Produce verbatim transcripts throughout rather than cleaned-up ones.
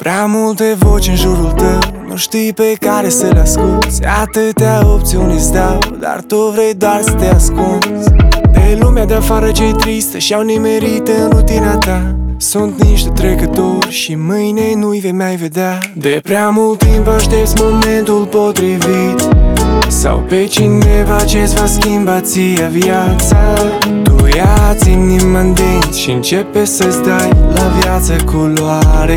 Prea multe voci în jurul tău, nu știi pe care să le asculți. Atâtea opțiuni îți dau, dar tu vrei doar să te ascunzi de lumea de afară ce-i tristă și-au nimerit în rutina ta. Sunt niște trecători și mâine nu-i vei mai vedea. De prea mult timp aștepți momentul potrivit sau pe cineva ce-ți va schimba ție viața. Tu ia-ți inima în dinți și începe să-ți dai la viață culoare.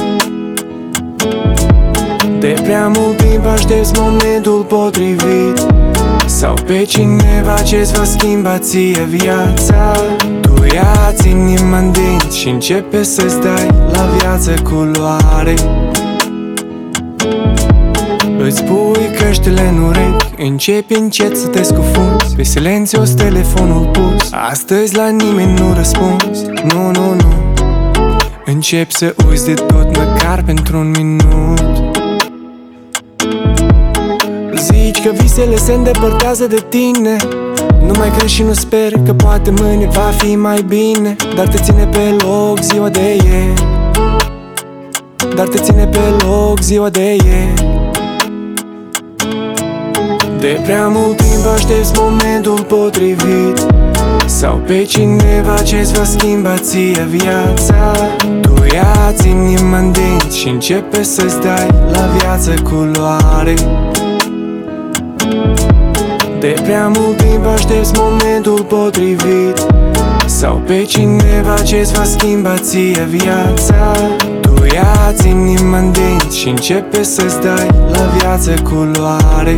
De prea mult timp aștepți momentul potrivit sau pe cineva ce-ți va schimba ție viața. Tu ia-ți inima în dinți și începe să-ți dai la viață culoare. Îți pui căștile în urechi, începi încet să te scufunzi, pe silențios telefonul pus, astăzi la nimeni nu răspunzi. Nu, nu, nu, începi să uiți de tot măcar pentru un minut. Zici că visele se îndepărtează de tine, nu mai crezi și nu speri că poate mâine va fi mai bine. Dar te ține pe loc ziua de ieri, Dar te ține pe loc ziua de ieri. De prea mult timp aștepți momentul potrivit sau pe cineva ce-ți va schimba ție viața. Tu ia-ți inima în dinți și începe să-ți dai la viață culoare. De prea mult timp aștepți momentul potrivit sau pe cineva ce-ți va schimba ție viața. Tu ia-ți inima în dinți și începe să-ți dai la viață culoare.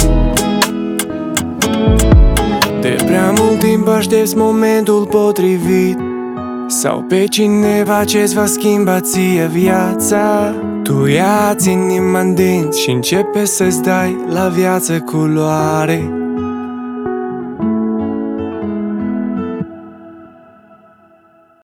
De prea mult timp aștepți momentul potrivit sau pe cineva ce-ți va schimba ție viața. Tu ia-ți inima în dinți și începe să-ți dai la viață culoare.